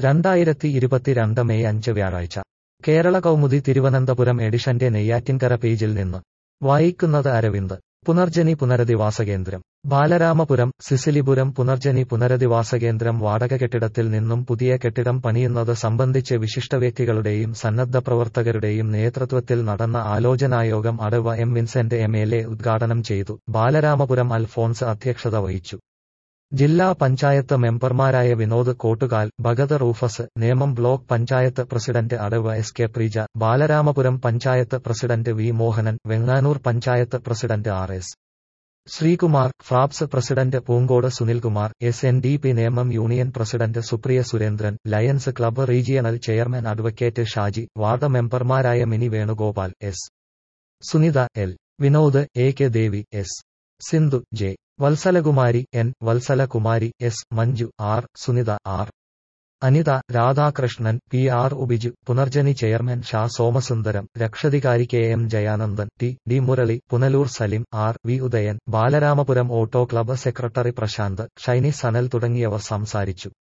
2022 May 5 വ്യാഴാഴ്ച കേരള കൗമുദി തിരുവനന്തപുരം എഡിഷന്റെ നെയ്യാറ്റിൻകര പേജിൽ നിന്ന് വായിക്കുന്നത് അരവിന്ദ്. പുനർജനി പുനരധിവാസകേന്ദ്രം ബാലരാമപുരം. സിസിലിപുരം പുനർജനി പുനരധിവാസകേന്ദ്രം വാടക കെട്ടിടത്തിൽ നിന്നും പുതിയ കെട്ടിടം പണിയുന്നത് സംബന്ധിച്ച് വിശിഷ്ടവ്യക്തികളുടെയും സന്നദ്ധപ്രവർത്തകരുടെയും നേതൃത്വത്തിൽ നടന്ന ആലോചനായോഗം അടവ എം വിൻസെന്റ് MLA ഉദ്ഘാടനം ചെയ്തു. ബാലരാമപുരം അൽഫോൺസ് അധ്യക്ഷത വഹിച്ചു. ജില്ലാ പഞ്ചായത്ത് മെമ്പർമാരായ Vinod Kottukal, Bhagat Rufus, Nemam block panchayat president അടവ SK Preeja, Balaramapuram panchayat president V Mohanan, Venganoor panchayat president RS Sreekumar, FRAPS president Poonkode Sunilkumar, SNDP Nemam union president Supriya Surendran, Lions Club regional chairman advocate Shaji, ward മെമ്പർമാരായ Mini Venugopal, S Sunitha, L Vinod, AK Devi, S Sindhu, J Valsalakumari, N Valsalakumari, S Manju, R Sunitha, R Anitha, Radhakrishnan, PR Ubiju, Punarjani chairman Sha Somasundaram, രക്ഷാധികാരി KM Jayanandan, D Murali, Punalur Salim, V Udayan, Balaramapuram auto club secretary Prasanth, Shiny Sanal തുടങ്ങിയവർ സംസാരിച്ചു.